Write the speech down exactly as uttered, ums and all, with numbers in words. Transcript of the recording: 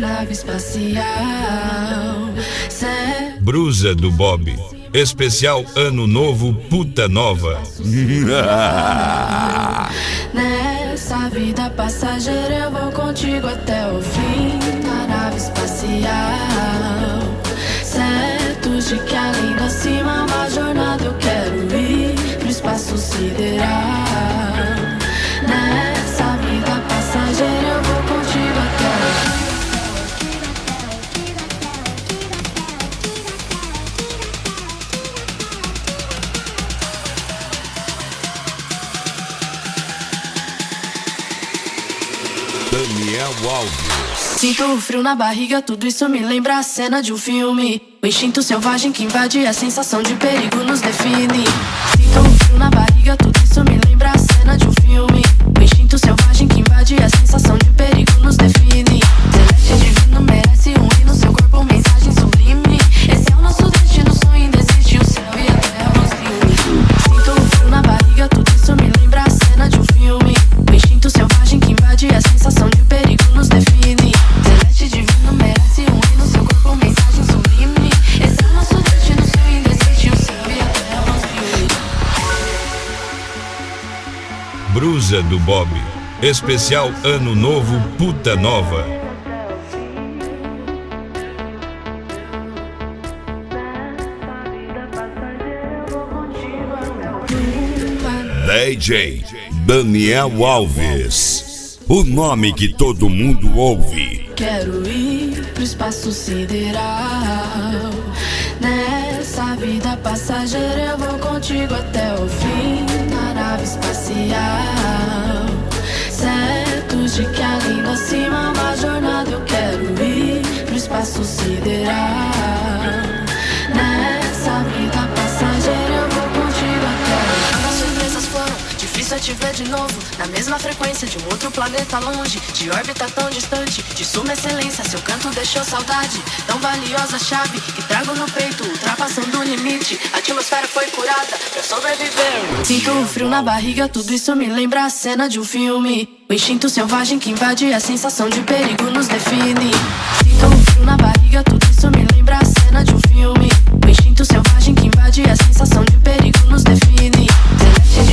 nave espacial. Cê... Brusa do Bob, especial Ano Novo Puta Nova. Nessa vida passageira eu vou contigo até o fim. Na nave espacial, certos de que além da cima uma jornada eu quero ir pro espaço sideral. Nessa vida passageira eu vou contigo até o fim. Daniel Alves. Sinto o frio na barriga, tudo isso me lembra a cena de um filme. O instinto selvagem que invade, a sensação de perigo nos define. Sinto o frio na barriga, tudo isso me lembra a cena de um filme. O instinto selvagem que invade, a sensação de perigo nos define. Celeste divino merece um hino, seu corpo mensagem sublime. Esse é o nosso destino, sonho desiste, o céu e a terra nos une. Sinto o frio na barriga, tudo isso me lembra a cena de um filme. O instinto selvagem que invade, a sensação de perigo nos define. Celeste divino merece um hino, seu corpo mensagem sublime. Esse é o nosso destino, sonho desiste, o céu e a terra nos une. Brusa do Bob, especial Ano Novo Puta Nova. D J Daniel Alves, o nome que todo mundo ouve. Quero ir pro espaço sideral. Nessa vida passageira eu vou contigo até o fim. Na nave espacial, certos de que além da cima uma jornada eu quero ir pro espaço sideral. Nessa vida passageira eu vou contigo até o fim. As surpresas foram difícil te ver de novo, na mesma frequência de um outro planeta longe, de órbita tão distante, de suma excelência, seu canto deixou saudade, tão valiosa chave que trago no peito, ultrapassando o limite, a atmosfera foi curada pra sobreviver. Sinto o frio na barriga, tudo isso me lembra a cena de um filme. O instinto selvagem que invade, a sensação de perigo nos define. Sinto o frio na barriga, tudo isso me lembra a cena de um filme. O instinto selvagem que invade, a sensação de perigo nos define. Celeste